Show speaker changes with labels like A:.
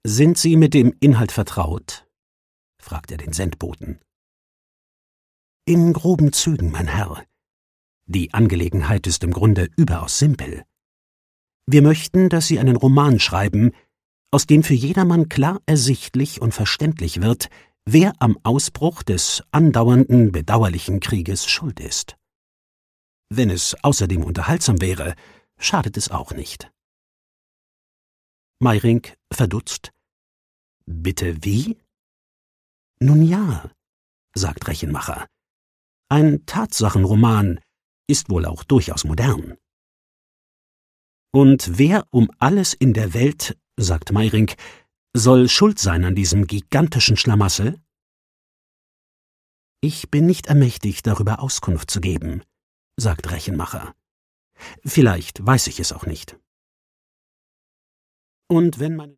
A: »Sind Sie mit dem Inhalt vertraut?« fragt er den Sendboten. »In groben Zügen, mein Herr. Die Angelegenheit ist im Grunde überaus simpel. Wir möchten, dass Sie einen Roman schreiben, aus dem für jedermann klar ersichtlich und verständlich wird, wer am Ausbruch des andauernden, bedauerlichen Krieges schuld ist. Wenn es außerdem unterhaltsam wäre, schadet es auch nicht.« Meyrinck verdutzt. »Bitte wie?« »Nun ja«, sagt Rechenmacher, »ein Tatsachenroman ist wohl auch durchaus modern.« »Und wer um alles in der Welt«, sagt Meyrinck, »soll schuld sein an diesem gigantischen Schlamassel?« »Ich bin nicht ermächtigt, darüber Auskunft zu geben«, sagt Rechenmacher. »Vielleicht weiß ich es auch nicht.« »Und wenn meine